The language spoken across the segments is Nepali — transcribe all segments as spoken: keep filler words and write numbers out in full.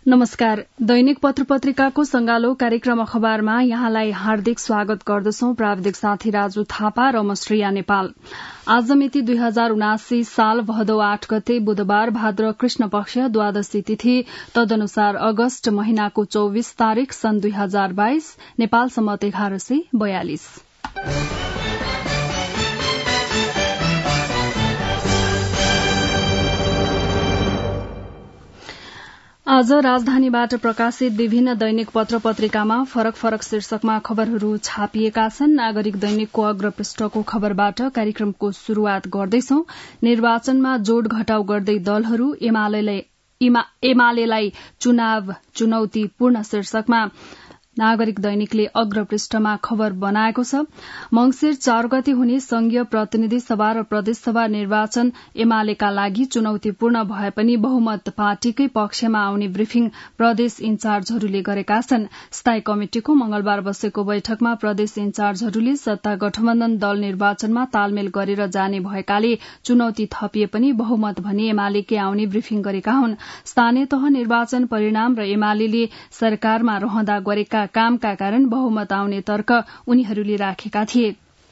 नमस्कार। दैनिक पत्र पत्रिकाको संगालो कार्यक्रम अखबारमा यहाँलाई हार्दिक स्वागत गर्दछौं। प्राविधिक साथी राजु थापा र म श्रेया नेपाल। आज मिति दुई हजार उनासी साल भदौ आठ गते बुधबार भाद्र कृष्ण पक्ष द्वादशी तिथि तदनुसार अगस्त महिनाको चौबीस तारीक सन् दुई हजार बाइस नेपाल सम्मत एघार सय बयालिस। आज राजधानीबाट प्रकाशित विभिन्न दैनिक पत्र पत्रिकामा फरक फरक शीर्षकमा खबरहरू छापिएका छन्। नागरिक दैनिकको अग्र पृष्ठको खबरबाट कार्यक्रमको शुरूआत गर्दैछौं। निर्वाचनमा जोड घटाउ गर्दै दलहरू एमालेलाई चुनाव चुनौतीपूर्ण शीर्षकमा नागरिक दैनिकले अग्र पृष्ठमा खबर बनाएको छ। मंगिर चार गते हुने संघीय प्रतिनिधि सभा र प्रदेशसभा निर्वाचन एमालेका लागि चुनौतीपूर्ण भए पनि बहुमत पार्टीकै पक्षमा आउने ब्रिफिङ प्रदेश इन्चार्जहरूले गरेका छन्। स्थायी कमिटिको मंगलबार बसेको बैठकमा प्रदेश इन्चार्जहरूले सत्ता गठबन्धन दल निर्वाचनमा तालमेल गरेर जाने भएकाले चुनौती थपिए पनि बहुमत भने एमालेकै आउने ब्रिफिङ गरेका हुन्। स्थानीय तह निर्वाचन परिणाम र एमाले सरकारमा रहँदा गरेका कामका कारण बहुमत आउने तर्क उनीहरूले राखेका थिए।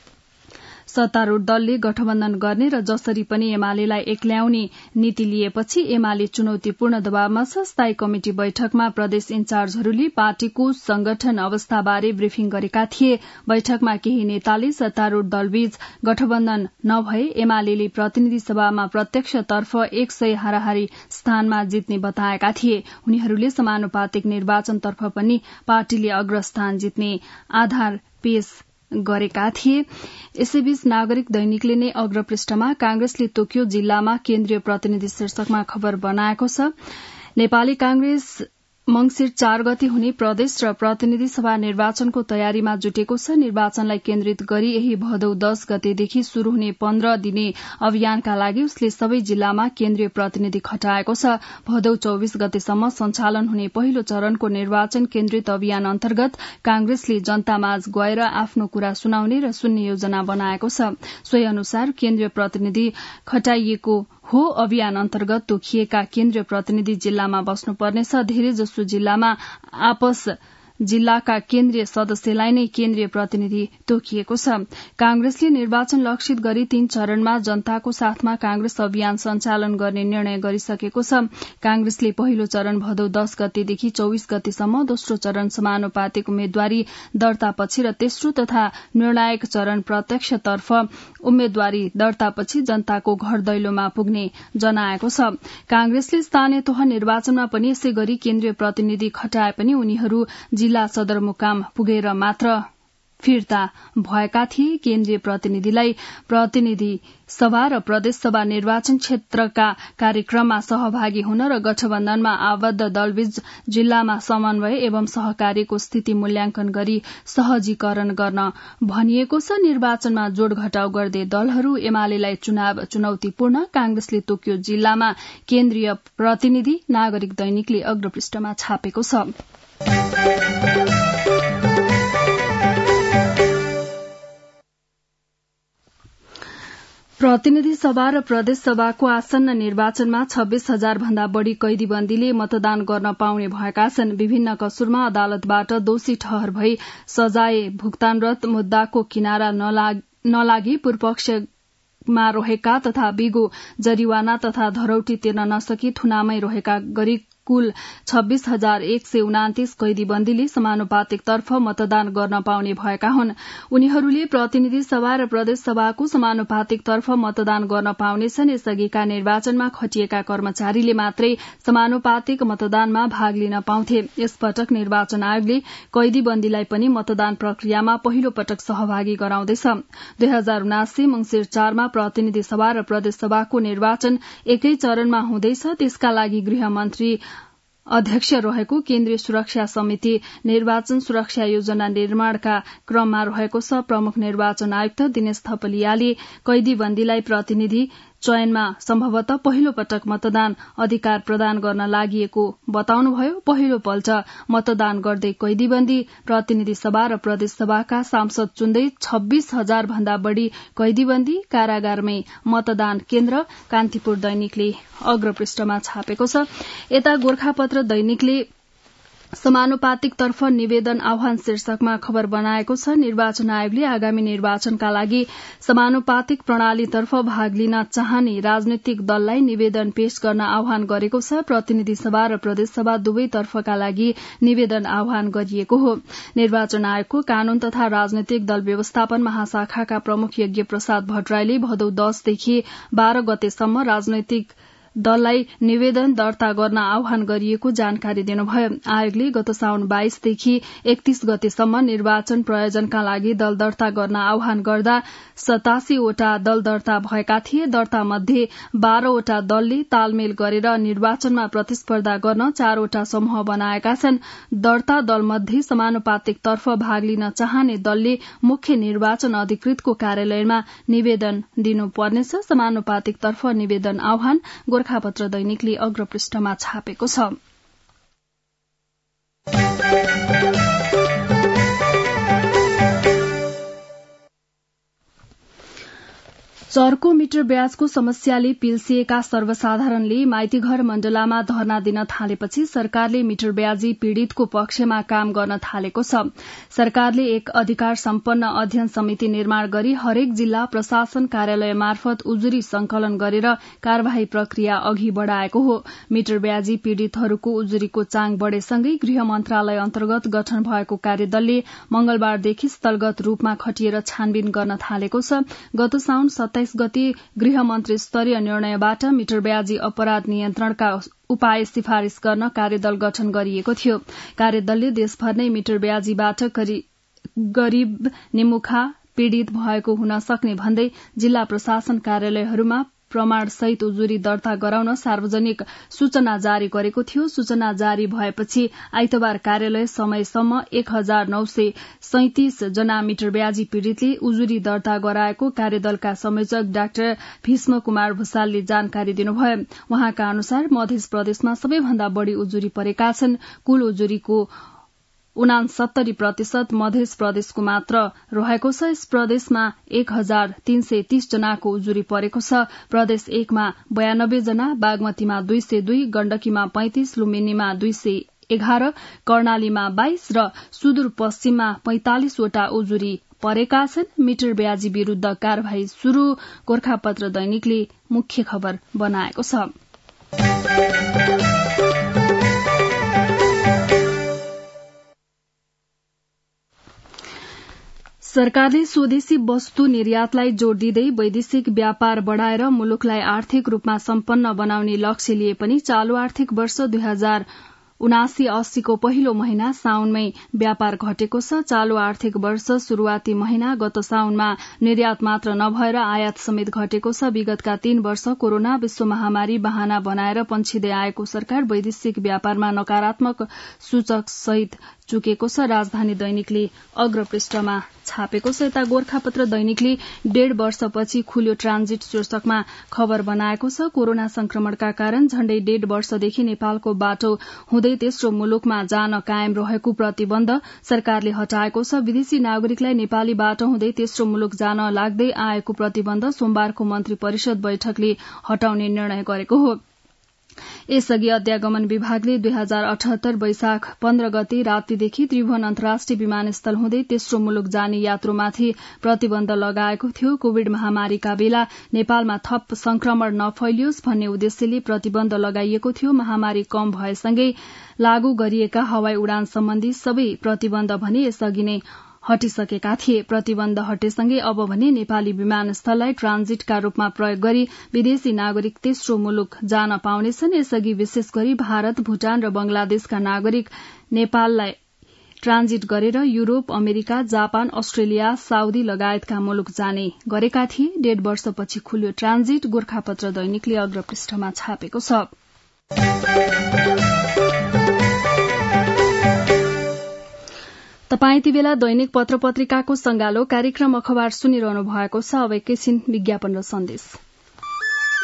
सत्तारूढ़ दलले गठबन्धन गर्ने र जसरी पनि एमालेलाई एक्ल्याउने नीति लिएपछि एमाले चुनौतीपूर्ण दबावमा छ। स्थायी कमिटि बैठकमा प्रदेश इन्चार्जहरूले पार्टीको संगठन अवस्थाबारे ब्रिफिङ गरेका थिए। बैठकमा केही नेताले सत्तारूढ़ दलबीच गठबन्धन नभए एमाले प्रतिनिधि सभामा प्रत्यक्षतर्फ एक सय हाराहारी स्थानमा जित्ने बताएका थिए। उनीहरूले समानुपातिक निर्वाचनतर्फ पनि पार्टीले अग्रस्थान जित्ने आधार पेश गरेका थिए। यसैबीच नागरिक दैनिकले नै अग्र पृष्ठमा कांग्रेसले तोक्यो जिल्लामा केन्द्रीय प्रतिनिधि शीर्षकमा खबर बनाएको छ। नेपाली कांग्रेस मंगिर चार गते हुने प्रदेश र प्रतिनिधि सभा निर्वाचनको तयारीमा जुटेको छ। निर्वाचनलाई केन्द्रित गरी यही भदौ दश गतेदेखि शुरू हुने पन्ध्र दिने अभियानका लागि उसले सबै जिल्लामा केन्द्रीय प्रतिनिधि खटाएको छ। भदौ चौबीस गतेसम्म सञ्चालन हुने पहिलो चरणको निर्वाचन केन्द्रित अभियान अन्तर्गत कांग्रेसले जनतामाझ गएर आफ्नो कुरा सुनाउने र सुन्ने योजना बनाएको छ। सोही अनुसार केन्द्रीय प्रतिनिधि खटाइएको हो। अभियान अन्तर्गत तोकिएका केन्द्रीय प्रतिनिधि जिल्लामा बस्नुपर्नेछ। धेरै जसो जिल्लामा आपस जिल्लाका केन्द्रीय सदस्यलाई नै केन्द्रीय प्रतिनिधि तोकिएको छ। कांग्रेसले निर्वाचन लक्षित गरी तीन चरणमा जनताको साथमा कांग्रेस अभियान सञ्चालन गर्ने निर्णय गरिसकेको छ। कांग्रेसले पहिलो चरण भदौ दश गतेदेखि चौबीस गतेसम्म, दोस्रो चरण समानुपातिक उम्मेद्वारी दर्तापछि र तेस्रो तथा निर्णायक चरण प्रत्यक्षतर्फ उम्मेद्वारी दर्तापछि जनताको घर दैलोमा पुग्ने जनाएको छ। कांग्रेसले स्थानीय तह निर्वाचनमा पनि यसै गरी केन्द्रीय प्रतिनिधि खटाए पनि उनीहरू जिल्ला सदरमुकाम पुगेर मात्र फिर्ता भएका थिए। केन्द्रीय प्रतिनिधिलाई प्रतिनिधि सभा र प्रदेशसभा निर्वाचन क्षेत्रका कार्यक्रममा सहभागी हुन र गठबन्धनमा आबद्ध दलबीच जिल्लामा समन्वय एवं सहकार्यको स्थिति मूल्याङ्कन गरी सहजीकरण गर्न भनिएको छ। निर्वाचनमा जोड घटाउ गर्दै दलहरू एमालेलाई चुनाव चुनौतीपूर्ण, कांग्रेसले तोक्यो जिल्लामा केन्द्रीय प्रतिनिधि नागरिक दैनिकले अग्रपृष्ठमा छापेको छ। प्रतिनिधि सभा र प्रदेश सभाको आसन्न निर्वाचनमा छब्बीस हजार भन्दा बढ़ी कैदीबन्दीले मतदान गर्न पाउने भएका छन्। विभिन्न कसुरमा अदालतबाट दोषी ठहर भई सजाय भुक्तानरत मुद्दाको किनारा नलागी पूर्वपक्षमा रहेका तथा बिगो जरिवाना तथा धरौटी तिर्न नसकी थुनामै रहेका गरी कुल छब्बीस हजार एक सय उनातिस कैदीबन्दीले समानुपातिक तर्फ मतदान गर्न पाउने भएका हुन्। उनीहरूले प्रतिनिधि सभा र प्रदेश सभाको समानुपातिक तर्फ मतदान गर्न पाउनेछन्। यसअघिका निर्वाचनमा खटिएका कर्मचारीले मात्रै समानुपातिक मतदानमा भाग लिन पाउँथे। यसपटक निर्वाचन आयोगले कैदीबन्दीलाई पनि मतदान प्रक्रियामा पहिलो पटक सहभागी गराउँदैछ। दुई हजार उनासी मंगिर चारमा प्रतिनिधि सभा र प्रदेश सभाको निर्वाचन एकै चरणमा हुँदैछ। त्यसका लागि गृहमन्त्री अध्यक्ष रहेको केन्द्रीय सुरक्षा समिति निर्वाचन सुरक्षा योजना निर्माणका क्रममा रहेको छ। प्रमुख निर्वाचन आयुक्त दिनेश थपलियाले कैदीबन्दीलाई प्रतिनिधि चयनमा सम्भवतः पहिलो पटक मतदान अधिकार प्रदान गर्न लागि बताउनुभयो। पहिलो पल्ट मतदान गर्दै कैदीबन्दी प्रतिनिधि सभा र प्रदेश सभाका सांसद चुन्दै छब्बीस हजार भन्दा बढ़ी कैदीबन्दी कारागारमै मतदान केन्द्र कान्तिपुर दैनिकले अग्रपृष्ठमा छापेको छ। यता गोरखापत्र दैनिकले समानुपातिक तर्फ निवेदन आह्वान शीर्षकमा खबर बनाएको छ। निर्वाचन आयोगले आगामी निर्वाचनका लागि समानुपातिक प्रणालीतर्फ भाग लिन चाहने राजनैतिक दललाई निवेदन पेश गर्न आह्वान गरेको छ। प्रतिनिधि सभा र प्रदेश सभा दुवै तर्फका लागि निवेदन आह्वान गरिएको हो। निर्वाचन आयोगको कानून तथा राजनैतिक दल व्यवस्थापन महाशाखाका प्रमुख यज्ञ प्रसाद भट्टराईले भदौ दसदेखि बाह्र गतेसम्म राजनैतिक दललाई निवेदन दर्ता गर्न आह्वान गरिएको जानकारी दिनुभयो। आयोगले गत साउन बाइसदेखि एकतीस गतेसम्म निर्वाचन प्रयोजनका लागि दल दर्ता गर्न आह्वान गर्दा सतासीवटा दल दर्ता भएका थिए। दर्ता मध्ये बाह्रवटा दलले तालमेल गरेर निर्वाचनमा प्रतिस्पर्धा गर्न चारवटा समूह बनाएका छन्। दर्ता दल मध्ये समानुपातिक तर्फ भाग लिन चाहने दलले मुख्य निर्वाचन अधिकृतको कार्यालयमा निवेदन दिनुपर्नेछ। समानुपातिक तर्फ निवेदन आह्वान गोरखापत्र दैनिकले अग्रपृष्ठमा छापेको छ। चर्को मिटर ब्याजको समस्याले पिल्सिएका सर्वसाधारणले माइतीघर मण्डलामा धरना दिन थालेपछि सरकारले मिटर ब्याजी पीड़ितको पक्षमा काम गर्न थालेको छ। सरकारले एक अधिकार सम्पन्न अध्ययन समिति निर्माण गरी हरेक जिल्ला प्रशासन कार्यालय मार्फत उजुरी संकलन गरेर कार्यवाही प्रक्रिया अघि बढ़ाएको हो। मिटर ब्याजी पीड़ितहरूको उजुरीको चाङ बढ़ेसँगै गृह मन्त्रालय अन्तर्गत गठन भएको कार्यदलले मंगलबारदेखि स्थलगत रूपमा खटिएर छानबिन गर्न थालेको छ। गत साउन सत्ताइस गते गृह मन्त्री स्तरीय निर्णयबाट मिटर ब्याजी अपराध नियन्त्रणका उपाय सिफारिश गर्न कार्यदल गठन गरिएको थियो। कार्यदलले देशभर नै मिटर ब्याजीबाट गरीब निमुखा पीड़ित भएको हुन सक्ने भन्दै जिल्ला प्रशासन कार्यालयहरूमा प्रमाणसहित उजुरी दर्ता गराउन सार्वजनिक सूचना जारी गरेको थियो। सूचना जारी भएपछि आइतबार कार्यालय समयसम्म एक हजार नौ सय सैतिस जना मिटर ब्याजी पीड़ितले उजुरी दर्ता गराएको कार्यदलका संयोजक डाक्टर भीष्म कुमार भूषालले जानकारी दिनुभयो। उहाँका अनुसार मध्य प्रदेशमा सबैभन्दा बढ़ी उजुरी परेका छन्। कुल उजुरीको उनासत्तरी प्रतिशत मध्य प्रदेशको मात्र रहेको छ। यस प्रदेशमा एक हजार तीन सय तीस जनाको उजुरी परेको छ। प्रदेश एकमा बयानब्बे जना, बागमतीमा दुई सय दुई, गण्डकीमा पैंतिस, लुम्बिनीमा दुई सय एघार, कर्णालीमा बाइस र सुदूरपश्चिममा पैंतालिसवटा उजुरी परेका छन्। मिटर ब्याजी विरूद्ध कार्यवाही शुरू गोरखापत्र दैनिकले मुख्य खबर बनाएको छ। सरकारले स्वदेशी वस्तु निर्यातलाई जोड़ दिँदै वैदेशिक व्यापार बढ़ाएर मुलुकलाई आर्थिक रूपमा सम्पन्न बनाउने लक्ष्य लिए पनि चालू आर्थिक वर्ष दुई हजार उनासी अस्सीको पहिलो महिना साउनमै व्यापार घटेको छ। चालू आर्थिक वर्ष शुरूआती महिना गत साउनमा निर्यात मात्र नभएर आयात समेत घटेको छ। विगतका तीन वर्ष कोरोना विश्व महामारी बहाना बनाएर पन्छिँदै आएको सरकार वैदेशिक व्यापारमा नकारात्मक सूचक सहित चुकेको छ। राजधानी दैनिकले अग्रपृष्ठमा छापेको छ। यता गोरखापत्र दैनिकले डेढ़ वर्षपछि खुल्यो ट्रान्जिट शीर्षकमा खबर बनाएको छ। कोरोना संक्रमणका कारण झण्डै डेढ़ वर्षदेखि नेपालको बाटो हुँदै तेस्रो मुलुकमा जान कायम रहेको प्रतिबन्ध सरकारले हटाएको छ। विदेशी नागरिकलाई नेपाली बाटो हुँदै तेस्रो मुलुक जान लाग्दै आएको प्रतिबन्ध सोमबारको मन्त्री परिषद बैठकले हटाउने निर्णय गरेको हो। यसअघि अध्यागमन विभागले दुई हजार अठहत्तर वैशाख पन्ध्र गते रातिदेखि त्रिभुवन अन्तर्राष्ट्रिय विमानस्थल हुँदै तेस्रो मुलुक जाने यात्रुमाथि प्रतिबन्ध लगाएको थियो। कोविड महामारीका बेला नेपालमा थप संक्रमण नफैलियोस् भन्ने उद्देश्यले प्रतिबन्ध लगाइएको थियो। महामारी कम भएसँगै लागू गरिएका हवाई उडान सम्बन्धी सबै प्रतिबन्ध भने यसअघि नै हटिसकेका थिए। प्रतिबन्ध हटेसँगै अब भने नेपाली विमानस्थललाई ट्रान्जिटका रूपमा प्रयोग गरी विदेशी नागरिक तेस्रो मुलुक जान पाउनेछन्। यसअघि विशेष गरी भारत, भूटान र बंगलादेशका नागरिक नेपाललाई ट्रान्जिट गरेर Europe, America, Japan, Australia, Saudi लगायतका मुलुक जाने गरेका थिए। डेढ़ वर्षपछि खुल्यो ट्रान्जिट गोरखापत्र दैनिकले अग्रपृष्ठमा छापेको छ। तपाईँ यति बेला दैनिक पत्र पत्रिकाको संगालो कार्यक्रम अखबार सुनिरहनु भएको छ। अब एकैछिन विज्ञापन र सन्देश।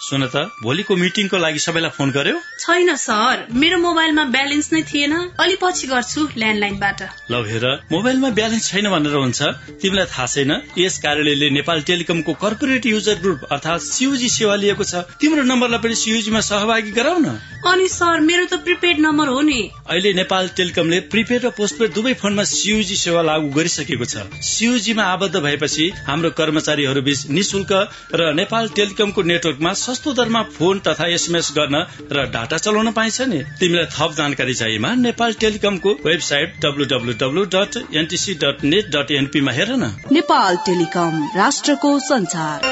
सुन त भोलिको मिटिङको लागि सबैलाई फोन गर्यो? छैन सर, मेरो मोबाइलमा ब्यालेन्स नै थिएन। अलि पछि गर्छु ल्यान्डलाइनबाट। ल हेर, मोबाइलमा ब्यालेन्स छैन भनेर हुन्छ? तिमीलाई थाहा छैन यस कार्यालयले नेपाल टेलिकमको कर्पोरेट युजर ग्रुप अर्थात सीयूजी सेवा लिएको छ। तिम्रो नम्बरलाई पनि सीयूजीमा सहभागी गराउन। अनि सर, मेरो त प्रिपेड नम्बर हो नि। अहिले नेपाल टेलिकमले प्रिपेड र पोस्टपेड दुवै फोनमा सीयूजी सेवा लागू गरिसकेको छ। सीयूजीमा आबद्ध भएपछि हाम्रो कर्मचारीहरू बीच निशुल्क र नेपाल टेलिकमको नेटवर्कमा सस्तो दरमा फोन तथा एसएमएस गर्न र डाटा चलाउन पाइन्छ नि। तिमीलाई थप जानकारी चाहिएमा नेपाल टेलिकमको website W W W dot NTC dot net dot NP मा हेर न। नेपाल टेलिकम, राष्ट्रको संचार।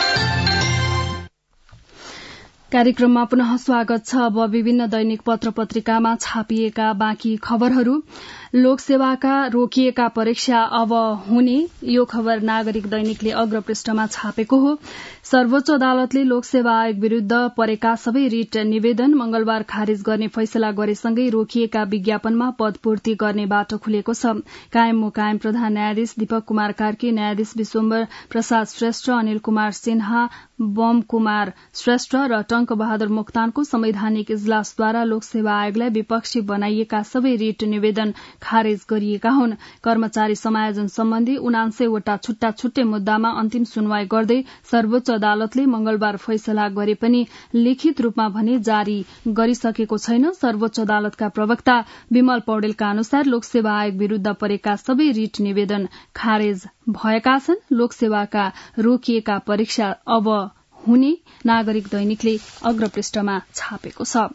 कार्यक्रममा पुनः स्वागत छ। अब विभिन्न दैनिक पत्र पत्रिकामा छापिएका बाँकी खबरहरू। लोकसेवाका रोकिएका परीक्षा अब हुने, यो खबर नागरिक दैनिकले अग्र पृष्ठमा छापेको हो। सर्वोच्च अदालतले लोकसेवा आयोग विरूद्ध परेका सबै रिट निवेदन मंगलबार खारिज गर्ने फैसला गरेसँगै रोकिएका विज्ञापनमा पदपूर्ति गर्ने बाटो खुलेको छ। कायम मुकायम प्रधान न्यायाधीश दीपक कुमार कार्की, न्यायाधीश विश्वम्बर प्रसाद श्रेष्ठ, अनिल कुमार सिन्हा, बम कुमार श्रेष्ठ र टंक बहादुर मोक्तानको संवैधानिक इजलासद्वारा लोकसेवा आयोगलाई विपक्षी बनाइएका सबै रिट निवेदन खारेज गरिएका हुन्। कर्मचारी समायोजन सम्बन्धी उनान्सयवटा छुट्टा छुट्टै मुद्दामा अन्तिम सुनवाई गर्दै सर्वोच्च अदालतले मंगलबार फैसला गरे पनि लिखित रूपमा भने जारी गरिसकेको छैन। सर्वोच्च अदालतका प्रवक्ता विमल पौडेलका अनुसार लोकसेवा आयोग विरूद्ध परेका सबै रिट निवेदन खारेज भएका छन्। लोकसेवाका रोकिएका परीक्षा अब हुने, नागरिक दैनिकले अग्र पृष्ठमा छापेको छ।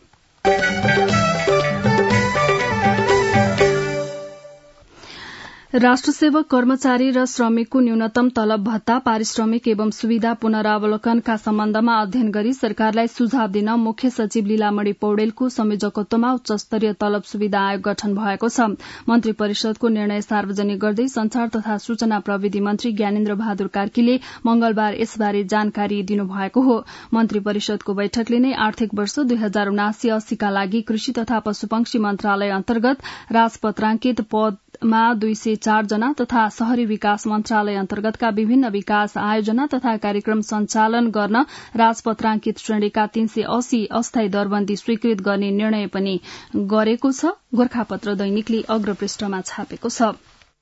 राष्ट्रसेवक कर्मचारी र श्रमिकको न्यूनतम तलब भत्ता, पारिश्रमिक एवं सुविधा पुनरावलोकनका सम्बन्धमा अध्ययन गरी सरकारलाई सुझाव दिन मुख्य सचिव लीलामणि पौडेलको संयोजकत्वमा उच्च स्तरीय तलब सुविधा आयोग गठन भएको छ। मन्त्री परिषदको निर्णय सार्वजनिक गर्दै संचार तथा सूचना प्रविधि मन्त्री ज्ञानेन्द्र बहादुर कार्कीले मंगलबार यसबारे जानकारी दिनुभएको हो। मन्त्री परिषदको बैठकले नै आर्थिक वर्ष दुई हजार उनासी अस्सीका लागि कृषि तथा पशुपक्षी मन्त्रालय अन्तर्गत राजपत्रांकित पदमा दुई सय चार जना तथा शहरी विकास मन्त्रालय अन्तर्गतका विभिन्न विकास आयोजना तथा कार्यक्रम सञ्चालन गर्न राजपत्रांकित श्रेणीका तीन सय अस्सी अस्थायी दरबन्दी स्वीकृत गर्ने निर्णय पनि गरेको छ। गोर्खापत्र दैनिकले अग्र पृष्ठमा छापेको छ।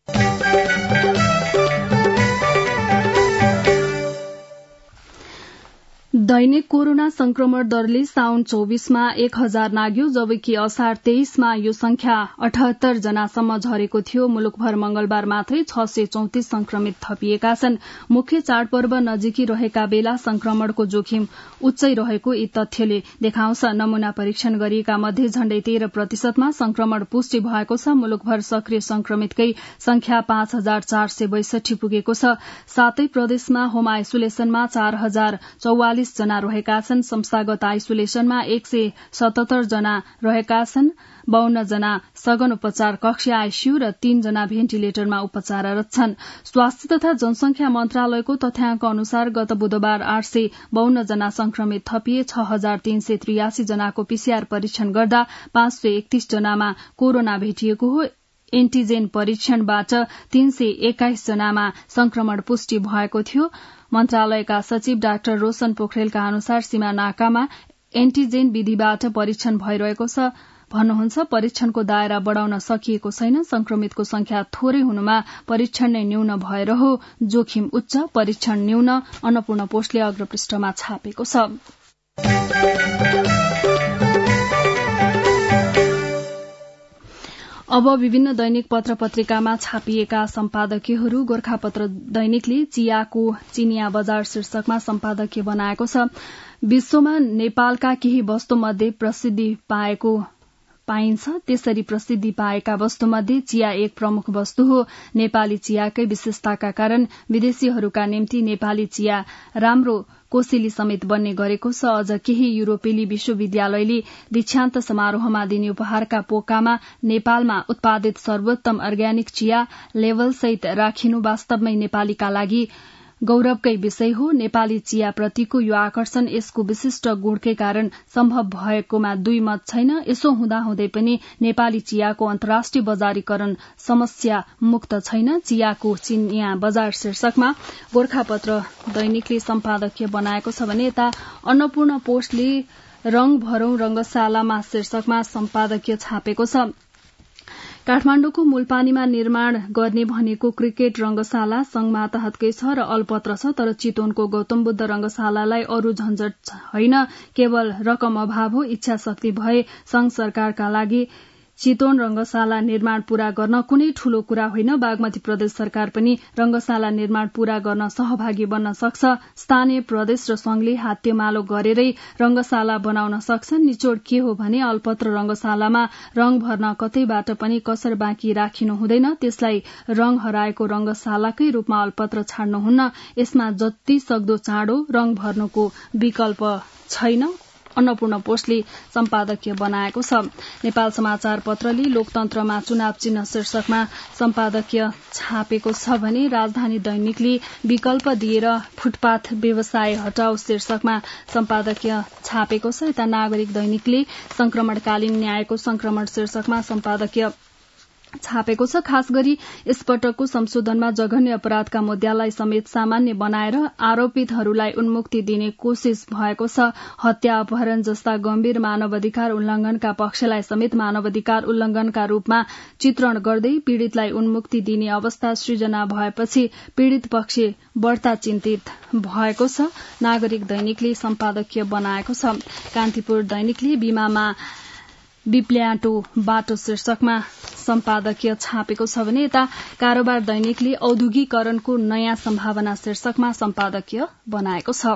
दैनिक कोरोना संक्रमण दरले साउन चौबीसमा एक हजार नाग्यो, जबकि असार तेइसमा यो संख्या अठहत्तर जनासम्म झरेको थियो। मुलुकभर मंगलबार मात्रै छ सय चौतिस संक्रमित थपिएका छन्। मुख्य चाडपर्व नजिकी रहेका बेला संक्रमणको जोखिम उच्चै रहेको यी तथ्यले देखाउँछ। नमूना परीक्षण गरिएका मध्ये झण्डै तेह्र प्रतिशतमा संक्रमण पुष्टि भएको छ। मुलुकभर सक्रिय संक्रमितकै संख्या पाँच हजार चार सय बैसठी पुगेको छ। सातै प्रदेशमा होम आइसोलेसनमा चार हजार चौवालिस जना रहेका छन्। संस्थागत आइसोलेसनमा एक सय सतहत्तर जना रहेका छन्। बाउन्न जना सघन उपचार कक्ष आईसीयू र तीन जना भेन्टिलेटरमा उपचाररत छन्। स्वास्थ्य तथा जनसंख्या मन्त्रालयको तथ्याङ्क अनुसार गत बुधबार आठ सय बाउन्न जना संक्रमित थपिए। छ हजार तीन सय त्रियासी जनाको पीसीआर परीक्षण गर्दा पाँच सय एकतीस जनामा कोरोना भेटिएको हो। एन्टिजेन परीक्षणबाट तीन सय एक्काइस जनामा संक्रमण पुष्टि भएको थियो। मन्त्रालयका सचिव डाक्टर रोशन पोखरेलका अनुसार सीमा नाकामा एन्टिजेन विधिबाट परीक्षण भइरहेको छ भन्नुहुन्छ। परीक्षणको दायरा बढ़ाउन सकिएको छैन। संक्रमितको संख्या थोरै हुनुमा परीक्षण नै न्यून भएर हो, जोखिम उच्च, परीक्षण न्यून, अन्नपूर्ण पोस्टले अग्रपृष्ठमा छापेको छ। अब विभिन्न दैनिक पत्र पत्रिकामा छापिएका सम्पादकीयहरू। गोर्खापत्र दैनिकले चियाको चिनिया बजार शीर्षकमा सम्पादकीय बनाएको छ। विश्वमा नेपालका केही वस्तुमध्ये प्रसिद्धि पाएको पाइन्छ। त्यसरी प्रसिद्धि पाएका वस्तुमध्ये चिया एक प्रमुख वस्तु हो। नेपाली चियाकै विशेषताका कारण विदेशीहरूका निम्ति नेपाली चिया राम्रो कोसेली समेत बन्ने गरेको छ। अझ केही युरोपेली विश्वविद्यालयले दीक्षान्त समारोहमा दिने उपहारका पोकामा नेपालमा उत्पादित सर्वोत्तम अर्ग्यानिक चिया लेभलसहित राखिनु वास्तवमै नेपालीका लागि गौरवकै विषय हो। नेपाली चियाप्रतिको यो आकर्षण यसको विशिष्ट गुणकै कारण सम्भव भएकोमा दुई मत छैन। यसो हुँदाहुँदै पनि नेपाली चियाको अन्तर्राष्ट्रिय बजारीकरण समस्या मुक्त छैन। चियाको चिनिया बजार शीर्षकमा गोरखापत्र दैनिकले सम्पादकीय बनाएको छ भने यता अन्नपूर्ण पोस्टले रंग भरौं रंगशालामा शीर्षकमा सम्पादकीय छापेको छ। काठमाण्डुको मूलपानीमा निर्माण गर्ने भनेको क्रिकेट रंगशाला संघ मातहतकै छ र अलपत्र छ, तर चितवनको गौतम बुद्ध रंगशालालाई अरू झन्झट होइन, केवल रकम अभाव हो। इच्छा शक्ति भए संघ सरकारका लागि चितवन रंगशाला निर्माण पूरा गर्न कुनै ठूलो कुरा होइन। बागमती प्रदेश सरकार पनि रंगशाला निर्माण पूरा गर्न सहभागी बन्न सक्छ। स्थानीय प्रदेश र संघले हातेमालो गरेरै रंगशाला बनाउन सक्छन्। निचोड के हो भने अल्पत्र रंगशालामा रंग भर्न कतैबाट पनि कसर बाँकी राखिनु हुँदैन। त्यसलाई रंग हराएको रंगशालाकै रूपमा अल्पत्र छाड्नुहुन्न। यसमा जति सक्दो चाँडो रंग भर्नुको विकल्प छैन। अन्नपूर्ण पोस्टले सम्पादकीय बनाएको छ। नेपाल समाचार पत्रले लोकतन्त्रमा चुनाव चिन्ह शीर्षकमा सम्पादकीय छापेको छ भने राजधानी दैनिकले विकल्प दिएर फुटपाथ व्यवसाय हटाओ शीर्षकमा सम्पादकीय छापेको छ। यता नागरिक दैनिकले संक्रमणकालीन न्यायको संक्रमण शीर्षकमा सम्पादकीय छापेको छ। खास गरी यसपटकको संशोधनमा जघन्य अपराधका मुद्दालाई समेत सामान्य बनाएर आरोपितहरूलाई उन्मुक्ति दिने कोशिश भएको छ। हत्या, अपहरण जस्ता गम्भीर मानवाधिकार उल्लंघनका पक्षलाई समेत मानवाधिकार उल्लंघनका रूपमा चित्रण गर्दै पीड़ितलाई उन्मुक्ति दिने अवस्था सृजना भएपछि पीड़ित पक्ष बढ़ता चिन्तित भएको छ। नागरिक दैनिकले सम्पादकीय बनाएको छ। कान्तिपुर दैनिकले बीमामा बिप्ल्याटो बाटो शीर्षकमा सम्पादकीय छापेको छ भने यता कारोबार दैनिकले औद्योगिकरणको नयाँ सम्भावना शीर्षकमा सम्पादकीय बनाएको छ।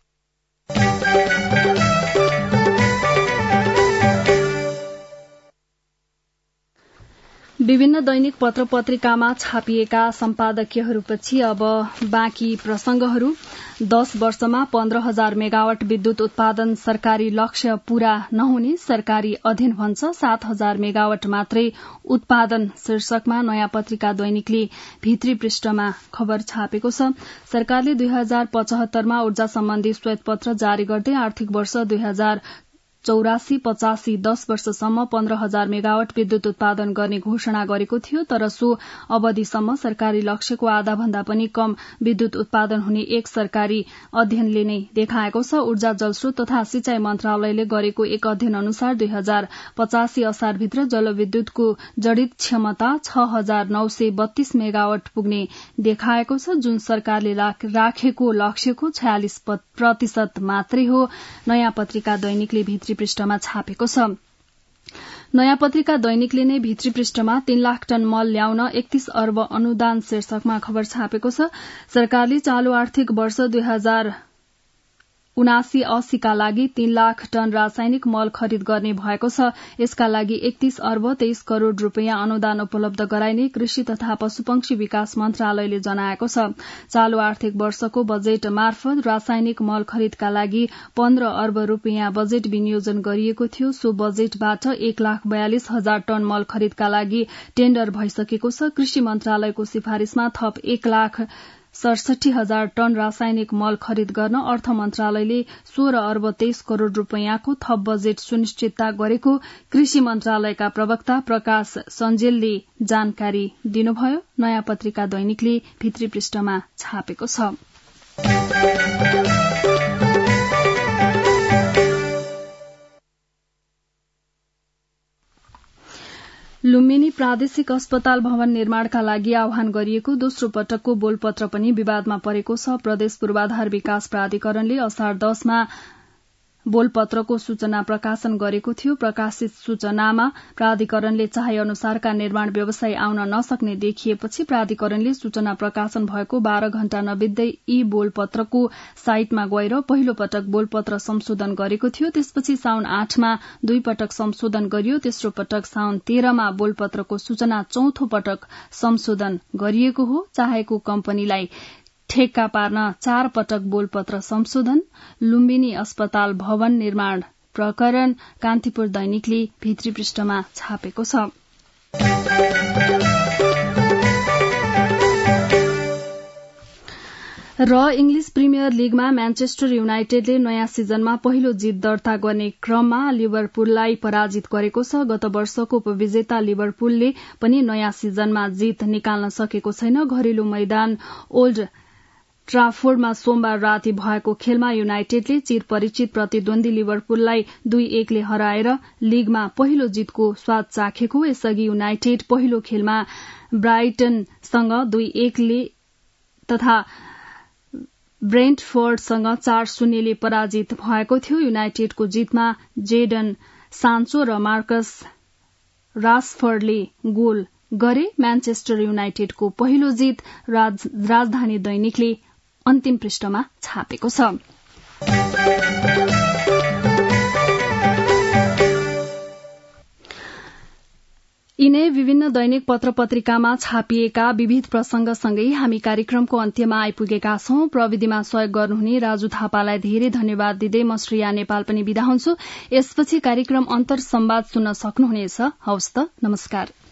विभिन्न दैनिक पत्र पत्रिकामा छापिएका सम्पादकीयहरूपछि अब बाँकी प्रसंगहरू। दश वर्षमा पन्ध्र हजार मेगावाट विद्युत उत्पादन सरकारी लक्ष्य पूरा नहुने सरकारी अधीन भन्छ। सात हजार मेगावाट मात्रै उत्पादन शीर्षकमा नयाँ पत्रिका दैनिकले भित्री पृष्ठमा खबर छापेको छ। सरकारले दुई हजार पचहत्तरमा ऊर्जा सम्बन्धी श्वेतपत्र जारी गर्दै आर्थिक वर्ष दुई हजार चौरासी पचासी दश वर्षसम्म पन्ध्र हजार मेगावाट विद्युत उत्पादन गर्ने घोषणा गरेको थियो, तर सो अवधिसम्म सरकारी लक्ष्यको आधा भन्दा पनि कम विद्युत उत्पादन हुने एक सरकारी अध्ययनले नै देखाएको छ। ऊर्जा जलस्रोत तथा सिंचाई मन्त्रालयले गरेको एक अध्ययन अनुसार दुई हजार पचासी असारभित्र जलविद्युतको जडित क्षमता छ हजार नौ सय बत्तीस मेगावाट पुग्ने देखाएको छ, जुन सरकारले राखेको लक्ष्यको छयालिस प्रतिशत मात्रै हो। नयाँ पत्रिका दैनिकले भित्री पृष्ठमा छापेको छ। नयाँ पत्रिका दैनिकले नै भित्री पृष्ठमा तीन लाख टन मल ल्याउन एकतीस अर्ब अनुदान शीर्षकमा खबर छापेको छ। सरकारले चालू आर्थिक वर्ष दुई हजार उनासी अस्सीका लागि तीन लाख टन रासायनिक मल खरिद गर्ने भएको छ। यसका लागि एकतीस अर्ब तेइस करोड़ रूपियाँ अनुदान उपलब्ध गराइने कृषि तथा पशुपक्षी विकास मन्त्रालयले जनाएको छ। चालू आर्थिक वर्षको बजेट मार्फत रासायनिक मल खरिदका लागि पन्ध्र अर्ब रूपियाँ बजेट विनियोजन गरिएको थियो। सो बजेटबाट एक लाख बयालिस हजार टन मल खरिदका लागि टेण्डर भइसकेको छ। कृषि मन्त्रालयको सिफारिशमा थप एक लाख सडसठी हजार टन रासायनिक मल खरिद गर्न अर्थ मन्त्रालयले सोह्र अर्ब तेइस करोड़ रूपियाँको थप बजेट सुनिश्चितता गरेको कृषि मन्त्रालयका प्रवक्ता प्रकाश सञ्जेलले जानकारी दिनुभयो। नयाँ पत्रिका दैनिकले भित्री पृष्ठमा छापेको छ। लुम्बिनी प्रादेशिक अस्पताल भवन निर्माणका लागि आह्वान गरिएको दोस्रो पटकको बोलपत्र पनि विवादमा परेको छ। प्रदेश पूर्वाधार विकास प्राधिकरणले असार दशमा बोलपत्रको सूचना प्रकाशन गरेको थियो। प्रकाशित सूचनामा प्राधिकरणले चाहे अनुसारका निर्माण व्यवसाय आउन नसक्ने देखिएपछि प्राधिकरणले सूचना प्रकाशन भएको बाह्र घण्टा नबित्दै यी बोलपत्रको साइटमा गएर पहिलो पटक बोलपत्र संशोधन गरेको थियो। त्यसपछि साउन आठमा दुई पटक संशोधन गरियो। तेस्रो पटक साउन तेह्रमा बोलपत्रको सूचना चौथो पटक संशोधन गरिएको हो। चाहेको कम्पनीलाई ठेक्का पार्न चार पटक बोलपत्र संशोधन। लुम्बिनी अस्पताल भवन निर्माण प्रकरण कान्तिपुर दैनिकले भित्री पृष्ठमा छापेको छ। र इङ्ग्लिश प्रिमियर लीगमा म्यान्चेस्टर युनाइटेडले नयाँ सिजनमा पहिलो जित दर्ता गर्ने क्रममा लिभरपुललाई पराजित गरेको छ। गत वर्षको उपविजेता लिभरपुलले पनि नयाँ सिजनमा जित निकाल्न सकेको छैन। घरेलु मैदान ओल्ड ट्राफोर्डमा सोमबार राति भएको खेलमा युनाइटेडले चिरपरिचित प्रतिद्वन्दी लिभरपुललाई दुई एकले हराएर लीगमा पहिलो जितको स्वाद चाखेको। यसअघि युनाइटेड पहिलो खेलमा ब्राइटनसँग दुई एकले तथा ब्रेन्टफोर्डसँग चार शून्यले पराजित भएको थियो। युनाइटेडको जितमा जेडन सान्चो र मार्कस रासफोर्डले गोल गरे। म्यान्चेस्टर युनाइटेडको पहिलो जित राज, राजधानी दैनिकले अन्तिम पृष्ठमा छापेको छ। यिनै विभिन्न दैनिक पत्र पत्रिकामा छापिएका विविध प्रसंगसँगै हामी कार्यक्रमको अन्त्यमा आइपुगेका छौं। प्रविधिमा सहयोग गर्नुहुने राजु थापालाई धेरै धन्यवाद दिँदै म श्रेया नेपाल पनि बिदा हुन्छु। यसपछि कार्यक्रम अन्तर संवाद सुन्न सक्नुहुनेछ। हवस् त, नमस्कार।